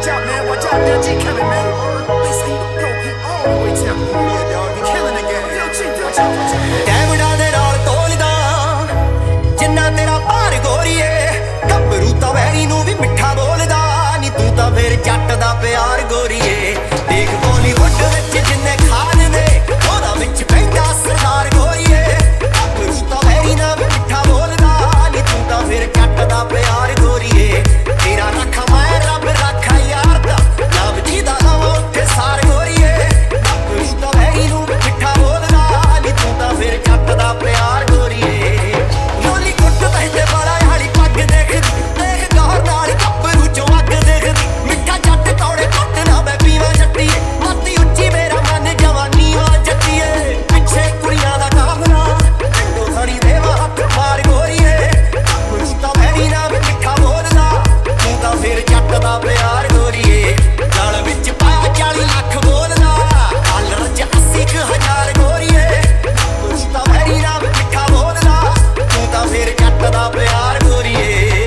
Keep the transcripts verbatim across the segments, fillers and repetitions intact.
Watch out, man. Watch out, there. G killing, man. They say he the GOAT. He all the way to yeah, dog. He killing the game. Yo, G, watch out, watch out. ਟੈਵੜਾ ਦੇ ਨਾਲ ਤੋਲਦਾ ਜਿੰਨਾ ਤੇਰਾ ਭਾਰ ਗੋਰੀਏ ਗੱਭਰੂ ਤਾਂ very ਨੂੰ ਵੀ ਮਿੱਠਾ ਬੋਲਦਾ ਨੀ ਤੂੰ ਤਾਂ ਫੇਰ ਜੱਟ ਦਾ ਪਿਆਰ ਗੋਰੀਏ ਦੇਖ ਬਾਲੀਵੁੱਡ ਵਿੱਚ ਜਿੰਨੇ ਖਾਨ ਨੇ ਉਹਦਾ ਵਿੱਚ ਪੈਂਦਾ ਸਰਦਾਰ ਗੋਰੀਏ ਗੱਭਰੂ ਤਾਂ ਵੈਰੀ ਨਾਲ ਵੀ ਮਿੱਠਾ ਬੋਲਦਾ ਨੀ ਤੂੰ ਤਾਂ ਫੇਰ ਜੱਟ ਦਾ ਪਿਆਰ ਗੋਰੀਏ ਤੇਰਾ ਰੱਖਾ ਮੈਂ ਰੱਬ ਰੱਖਾ ਯਾਰ ਦਾ ਨਾਮ ਜਿਹਦਾ ਲਵਾਂ ਉੱਥੇ ਸਾਰ ਗੋਰੀਏ ਗੱਭਰੂ ਤਾਂ ਵੈਰੀ ਨੂੰ ਵੀ ਮਿੱਠਾ ਬੋਲਦਾ ਨੀ ਤੂੰ ਤਾਂ ਫੇਰ ਜੱਟ ਦਾ ਪਿਆਰ ਗੋਰੀਏ ਲੋਲੀ ਕੁੱਟ ਤਹਿਤੇ ਵਾਲਾ ਹਾਲੀ ਪੱਗ ਦੇਖ ਦੇਖ ਗੌਰ ਨਾਲ ਗੱਭਰੂ ਚੋਂ ਅੱਗ ਦੇਖ ਮਿੱਠਾ ਜੱਟ ਕੌੜੇ ਕੁੱਟ ਨਾ ਮੈਂ ਪੀਵਾਂ ਜੱਟੀਏ ਮੱਤੀ ਉੱਚੀ ਮੇਰਾ ਮਨ ਜਵਾਨੀ ਵਾਂ ਜੱਟੀਏ ਪਿੱਛੇ ਕੁੜੀਆਂ ਦਾ ਕਾਫਲਾ ਪਿੰਡੋਂ ਥੜੀ ਦੇਵਾ ਹੱਥ ਮਾਰ ਗੋਰੀਏ ਗੱਭਰੂ ਤਾਂ ਵੈਰੀ ਨਾ ਵੀ ਮਿੱਠਾ ਬੋਲਦਾ ਤੂੰ ਤਾਂ ਫੇਰ ਜੱਟ ਦਾ ਪਿਆਰ ਗੋਰੀਏ ਨਾਲ ਵਿੱਚ ਪਾਇਆ ਚਾਲੀ ਲੱਖ ਬੋਲਦਾ ਡਾਲਰ ਚ ਅੱਸੀ ਕੁ ਹਜ਼ਾਰ ਗੋਰੀਏ ਗੱਭਰੂ ਤਾਂ ਵੈਰੀ ਨਾ ਵੀ ਮਿੱਠਾ ਬੋਲਦਾ ਤੂੰ ਤਾਂ ਫੇਰ ਜੱਟ ਦਾ ਪਿਆਰ ਗੋਰੀਏ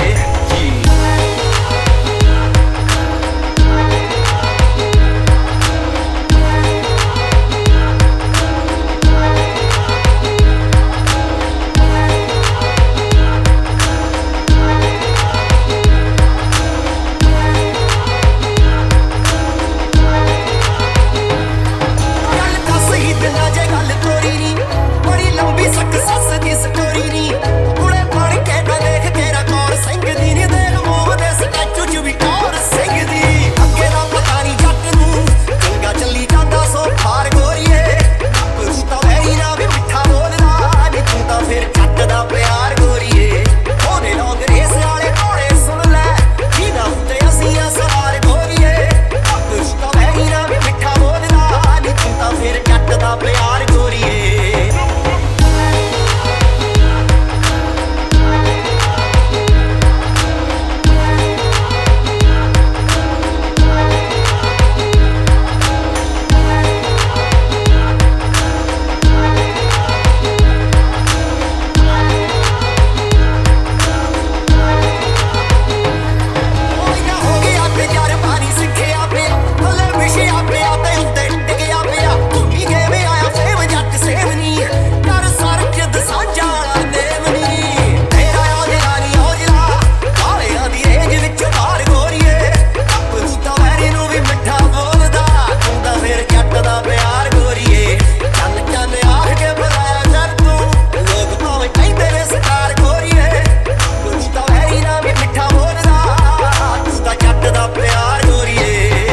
ਗੱਲ ਦੱਸ ਹੀ ਦਿਨਾਂ ਜੇ ਗੱਲ ਤੋਰੀ ਨੀ ਬੜੀ ਲੰਬੀ ਸਕਸੈਸ ਦੀ ਸਟੋਰੀ ਨੀ ਕੁੜੇ ਬਣ ਕੇ ਨਾ ਦੇਖ ਤੇਰਾ ਕੌਰ ਸਿੰਘ ਦੀ ਨੀ ਦੇਖ ਮੂੰਹ ਦੇ ਸਟੈਚੂ ਚ ਵੀ ਕੌਰ ਸਿੰਘ ਦੀ ਅੱਗੇ ਦਾ ਪਤਾ ਨੀ ਜੱਟ ਨੂੰ ਚੰਗਾ ਚੱਲੀ ਜਾਂਦਾ ਸੋ ਫਾਰ ਗੋਰੀਏ ਗੱਭਰੂ ਤਾਂ ਵੈਰੀ ਨਾ ਵੀ ਮਿੱਠਾ ਬੋਲਦਾ ਨੀ ਤੂੰ ਤਾਂ ਫਿਰ ਜੱਟ ਦਾ ਪਿਆਰ ਗੋਰੀਏ ਉਹਦੇ ਲੋਕ ਰੇਸ ਵਾਲੇ ਘੋੜੇ ਸੁਣ ਲੈ ਜਿਹਦਾ ਉੱਤੇ ਅਸੀਂ ਆ ਸਵਾਰ ਗੋਰੀਏ ਗੱਭਰੂ ਤਾਂ ਵੈਰੀ ਨਾ ਵੀ ਮਿੱਠਾ ਬੋਲਦਾ ਨੀ ਤੂੰ ਤਾਂ ਫਿਰ ਜੱਟ ਦਾ ਪਿਆਰ ਗੋਰੀਏ ਕੋਈ ਨਾ ਹੋ ਗਿਆ ਤਜਰਬਾ ਨੀ ਸਿੱਖਿਆ ਪਿਆ ਥੱਲੇ ਵਿਛਿਆ ਪਿਆ ਤੇ ਉੱਤੇ ਡਿੱਗਿਆ ਪਿਆ ਘੁੰਮੀ ਗਏ ਆਇਆ ਸੇਮ ਜੱਟ ਸੇਮ ਨੀ ਕਰ ਸਰ ਚ ਸਾਂਝਾ ਵਾਲਾ ਨੇਮ ਨੀ ਤੇਰਾ ਔਜਲਾ ਨੀ ਔਜਲਾ ਕਾਲਿਆਂ ਦੀ ਰੇਂਜ ਵਿੱਚ ਬਾਹਰ ਗੋਰੀਏ ਗੱਭਰੂ ਤਾਂ ਵੈਰੀ ਨੂੰ ਵੀ ਮਿੱਠਾ ਬੋਲਦਾ ਤੂੰ ਤਾਂ ਫੇਰ ਜੱਟ ਦਾ ਪਿਆਰ ਗੋਰੀਏ ਚੱਲ ਚੱਲ ਆਖ ਕੇ ਬੁਲਾਇਆ ਕਰ ਤੂੰ ਲੋਕ ਭਾਵੇਂ ਕਹਿੰਦੇ ਨੇ ਸਰਕਾਰ ਗੋਰੀਏ ਗੱਭਰੂ ਤਾਂ ਵੈਰੀ ਨਾਲ ਵੀ ਮਿੱਠਾ ਬੋਲਦਾ ਤੂੰ ਤਾਂ ਜੱਟ ਦਾ ਪਿਆਰ ਗੋਰੀਏ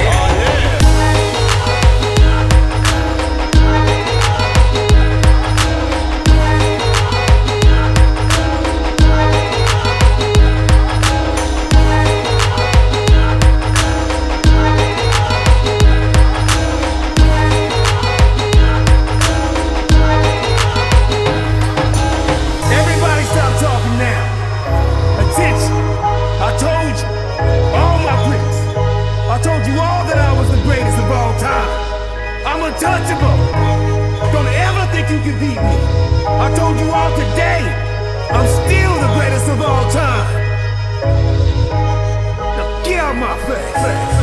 Everybody stop talking now. Attention. I told you, all my critics, I told you all that I was the greatest of all time. I'm untouchable. Don't ever think you can beat me. I told you all today, I'm still the greatest of all time. Now get out my face.